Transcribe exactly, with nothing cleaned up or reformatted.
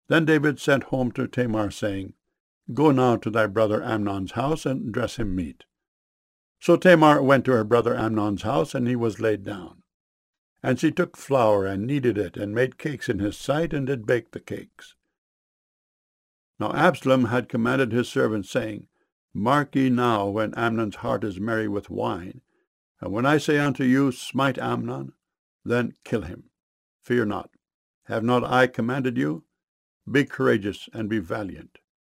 Then David sent home to Tamar, saying, Go now to thy brother Amnon's house, and dress him meat. So Tamar went to her brother Amnon's house, and he was laid down. And she took flour, and kneaded it, and made cakes in his sight, and did bake the cakes. Now Absalom had commanded his servants, saying, Mark ye now when Amnon's heart is merry with wine, and when I say unto you, Smite Amnon, then kill him. Fear not. Have not I commanded you? Be courageous and be valiant.